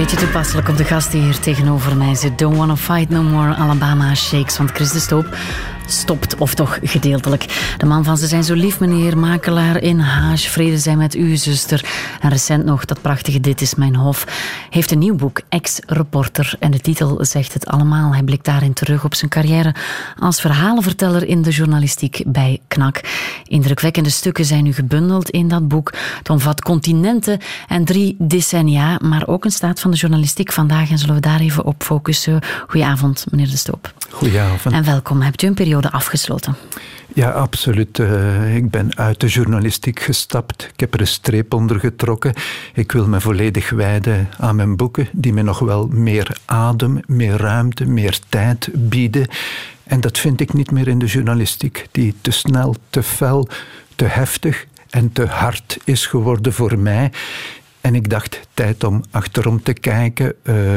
beetje toepasselijk op de gast die hier tegenover mij zit. Don't Wanna Fight No More, Alabama Shakes. Want Chris de Stoop stopt, of toch gedeeltelijk. De man van Ze zijn zo lief, meneer, makelaar in Haag. Vrede zij met uw zuster. En recent nog dat prachtige Dit is mijn hof. Heeft een nieuw boek, Ex-reporter. En de titel zegt het allemaal. Hij blikt daarin terug op zijn carrière als verhalenverteller in de journalistiek bij KNAK. Indrukwekkende stukken zijn nu gebundeld in dat boek. Het omvat continenten en 3 decennia, maar ook een staat van de journalistiek vandaag. En zullen we daar even op focussen. Goedenavond, meneer de Stoop. Goedenavond. En welkom. Hebt u een periode afgesloten? Ja, absoluut. Ik ben uit de journalistiek gestapt. Ik heb er een streep onder getrokken. Ik wil me volledig wijden aan mijn boeken, die me nog wel meer adem, meer ruimte, meer tijd bieden. En dat vind ik niet meer in de journalistiek, die te snel, te fel, te heftig en te hard is geworden voor mij. En ik dacht, tijd om achterom te kijken,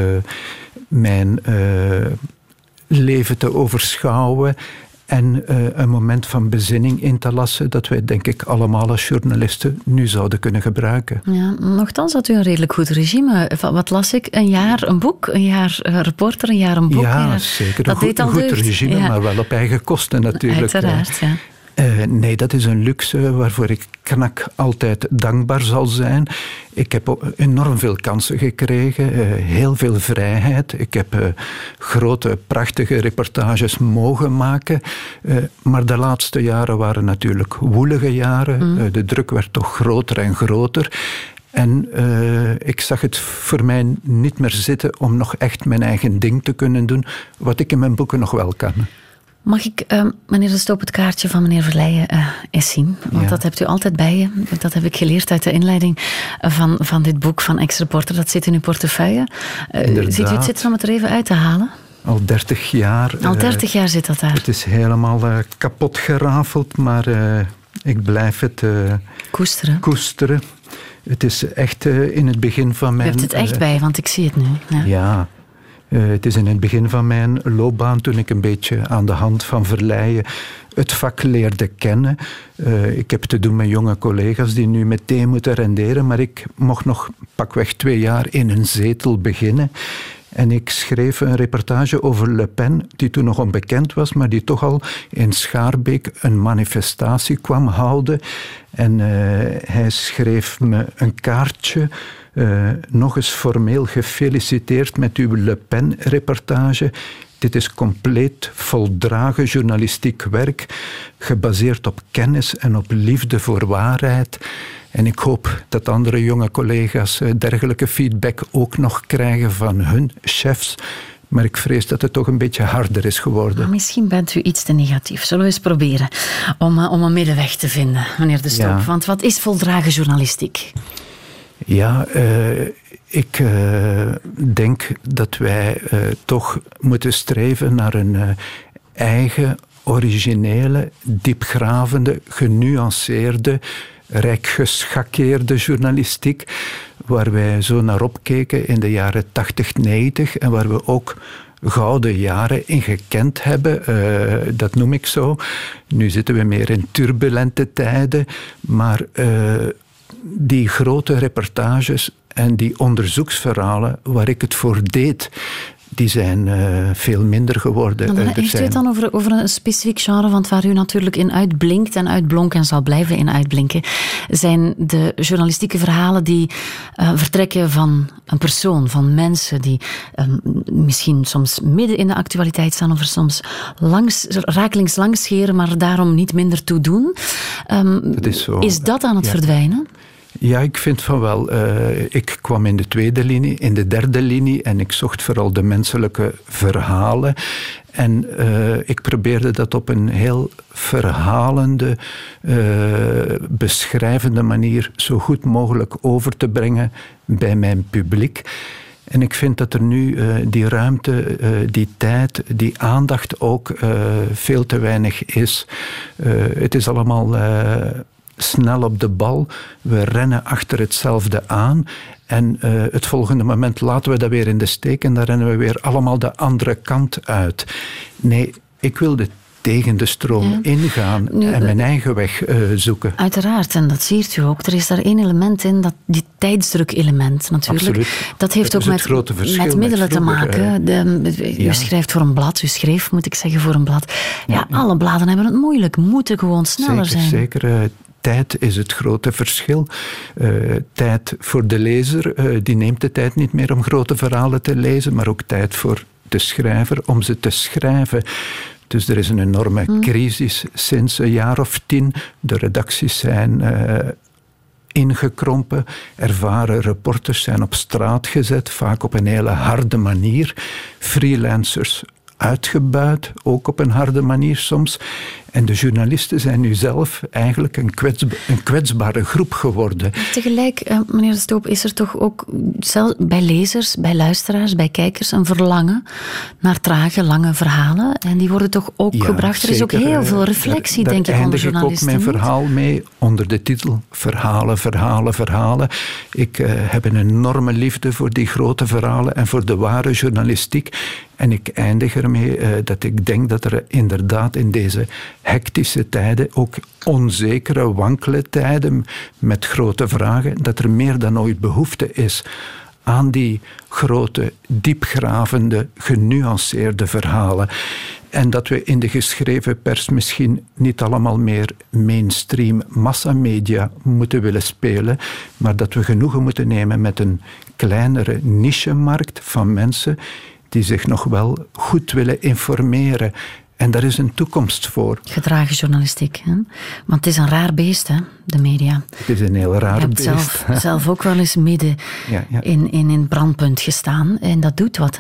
mijn leven te overschouwen en een moment van bezinning in te lassen dat wij, denk ik, allemaal als journalisten nu zouden kunnen gebruiken. Ja, nochtans had u een redelijk goed regime. Wat las ik? Een jaar een boek, een jaar reporter, een jaar een boek. Ja, zeker. Dat een goed regime, ja. Maar wel op eigen kosten natuurlijk. Uiteraard, ja. Nee, dat is een luxe waarvoor ik KNAK altijd dankbaar zal zijn. Ik heb enorm veel kansen gekregen, heel veel vrijheid. Ik heb grote, prachtige reportages mogen maken. Maar de laatste jaren waren natuurlijk woelige jaren. De druk werd toch groter en groter. En ik zag het voor mij niet meer zitten om nog echt mijn eigen ding te kunnen doen, wat ik in mijn boeken nog wel kan. Mag ik, meneer de Stoop, het kaartje van meneer Verleijen eens zien? Want dat hebt u altijd bij je. Dat heb ik geleerd uit de inleiding van dit boek van Ex-reporter. Dat zit in uw portefeuille. Ziet u het zitten om het er even uit te halen? Al 30 jaar. Al 30 jaar zit dat daar. Het is helemaal kapot gerafeld, maar ik blijf het koesteren. Het is echt in het begin van mijn... U hebt het echt bij, want ik zie het nu. Ja. Het is in het begin van mijn loopbaan, toen ik een beetje aan de hand van Verleijen het vak leerde kennen. Ik heb te doen met jonge collega's die nu meteen moeten renderen, maar ik mocht nog pakweg 2 jaar in een zetel beginnen. En ik schreef een reportage over Le Pen, die toen nog onbekend was, maar die toch al in Schaarbeek een manifestatie kwam houden. En hij schreef me een kaartje. Nog eens formeel gefeliciteerd met uw Le Pen-reportage. Dit is compleet voldragen journalistiek werk, gebaseerd op kennis en op liefde voor waarheid. En ik hoop dat andere jonge collega's dergelijke feedback ook nog krijgen van hun chefs. Maar ik vrees dat het toch een beetje harder is geworden. Maar misschien bent u iets te negatief. Zullen we eens proberen om een middenweg te vinden, meneer de Stoop? Ja. Want wat is voldragen journalistiek? Ja, ik denk dat wij toch moeten streven naar een eigen, originele, diepgravende, genuanceerde, rijk geschakeerde journalistiek, waar wij zo naar opkeken in de jaren 80, 90 en waar we ook gouden jaren in gekend hebben. Dat noem ik zo. Nu zitten we meer in turbulente tijden, maar die grote reportages en die onderzoeksverhalen waar ik het voor deed, die zijn veel minder geworden. Heeft u het dan over een specifiek genre, want waar u natuurlijk in uitblinkt en uitblonk en zal blijven in uitblinken, zijn de journalistieke verhalen die vertrekken van een persoon, van mensen die misschien soms midden in de actualiteit staan of er soms rakelings langs scheren, maar daarom niet minder toe doen. Dat is zo. Is dat aan het verdwijnen? Ja, ik vind van wel. Ik kwam in de tweede linie, in de derde linie en ik zocht vooral de menselijke verhalen. En ik probeerde dat op een heel verhalende, beschrijvende manier zo goed mogelijk over te brengen bij mijn publiek. En ik vind dat er nu die ruimte, die tijd, die aandacht ook veel te weinig is. Het is allemaal snel op de bal. We rennen achter hetzelfde aan. En het volgende moment laten we dat weer in de steek en dan rennen we weer allemaal de andere kant uit. Nee, ik wil de tegen de stroom ingaan en mijn eigen weg zoeken. Uiteraard, en dat ziet u ook. Er is daar één element in, die tijdsdruk-element natuurlijk. Absoluut. Dat heeft ook met middelen te maken. U schrijft voor een blad, u schreef, moet ik zeggen, voor een blad. Ja, alle bladen hebben het moeilijk, moeten gewoon sneller zijn. Zeker. Tijd is het grote verschil. Tijd voor de lezer, die neemt de tijd niet meer om grote verhalen te lezen, maar ook tijd voor de schrijver om ze te schrijven. Dus er is een enorme crisis sinds een jaar of 10. De redacties zijn ingekrompen. Ervaren reporters zijn op straat gezet, vaak op een hele harde manier. Freelancers uitgebuit, ook op een harde manier soms. En de journalisten zijn nu zelf eigenlijk een kwetsbare groep geworden. Tegelijk, meneer De Stoop, is er toch ook bij lezers, bij luisteraars, bij kijkers een verlangen naar trage, lange verhalen. En die worden toch ook gebracht. Er is ook heel veel reflectie, denk ik, onder journalisten. Daar eindig ik ook mijn verhaal mee onder de titel Verhalen, verhalen, verhalen. Ik heb een enorme liefde voor die grote verhalen en voor de ware journalistiek. En ik eindig ermee dat ik denk dat er inderdaad in deze hectische tijden, ook onzekere, wankele tijden met grote vragen, dat er meer dan ooit behoefte is aan die grote, diepgravende, genuanceerde verhalen. En dat we in de geschreven pers misschien niet allemaal meer mainstream massamedia moeten willen spelen, maar dat we genoegen moeten nemen met een kleinere nichemarkt van mensen die zich nog wel goed willen informeren. En daar is een toekomst voor. Gedragen journalistiek. Hè? Want het is een raar beest, hè, de media. Het is een heel raar beest. Je hebt zelf ook wel eens midden in een brandpunt gestaan. En dat doet wat, hè?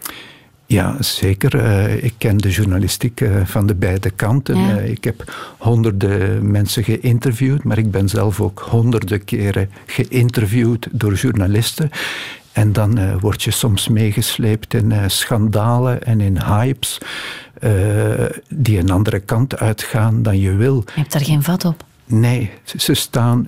Ja, zeker. Ik ken de journalistiek van de beide kanten. Ja. Ik heb honderden mensen geïnterviewd, maar ik ben zelf ook honderden keren geïnterviewd door journalisten. En dan word je soms meegesleept in schandalen en in hypes die een andere kant uitgaan dan je wil. Je hebt daar geen vat op? Nee, ze staan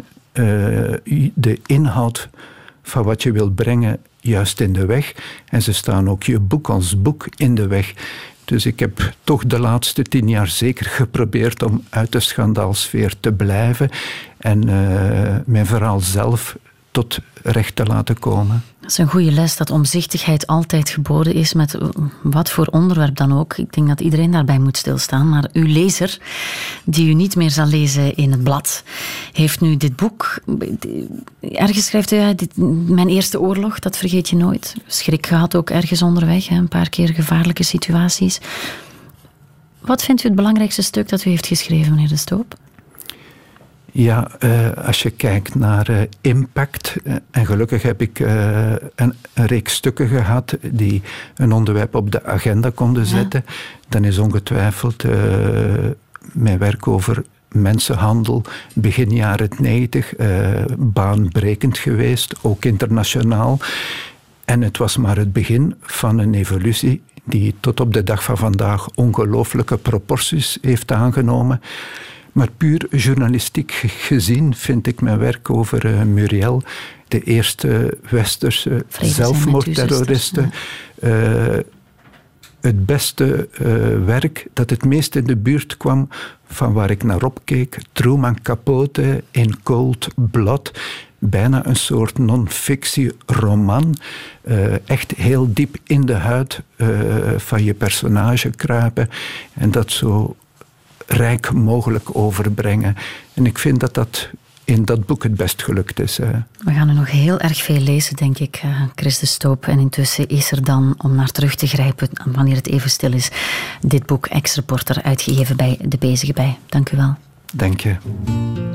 de inhoud van wat je wil brengen juist in de weg. En ze staan ook je boek als boek in de weg. Dus ik heb toch de laatste 10 jaar zeker geprobeerd om uit de schandaalsfeer te blijven en mijn verhaal zelf tot recht te laten komen. Dat is een goede les, dat omzichtigheid altijd geboden is met wat voor onderwerp dan ook. Ik denk dat iedereen daarbij moet stilstaan. Maar uw lezer, die u niet meer zal lezen in het blad, heeft nu dit boek. Ergens schrijft u, mijn eerste oorlog, dat vergeet je nooit. Schrik gehad ook ergens onderweg, een paar keer gevaarlijke situaties. Wat vindt u het belangrijkste stuk dat u heeft geschreven, meneer De Stoop? Ja, als je kijkt naar impact, en gelukkig heb ik een reeks stukken gehad die een onderwerp op de agenda konden zetten, dan is ongetwijfeld mijn werk over mensenhandel begin jaren 90 baanbrekend geweest, ook internationaal. En het was maar het begin van een evolutie die tot op de dag van vandaag ongelooflijke proporties heeft aangenomen. Maar puur journalistiek gezien vind ik mijn werk over Muriel, de eerste westerse zelfmoordterroriste, het beste werk dat het meest in de buurt kwam van waar ik naar opkeek. Truman Capote in Cold Blood. Bijna een soort non-fictie-roman. Echt heel diep in de huid van je personage kruipen. En dat zo rijk mogelijk overbrengen. En ik vind dat dat in dat boek het best gelukt is. We gaan er nog heel erg veel lezen, denk ik, Chris De Stoop. En intussen is er dan, om naar terug te grijpen, wanneer het even stil is, dit boek Ex-Reporter, uitgegeven bij De Bezige Bij. Dank u wel. Dank je.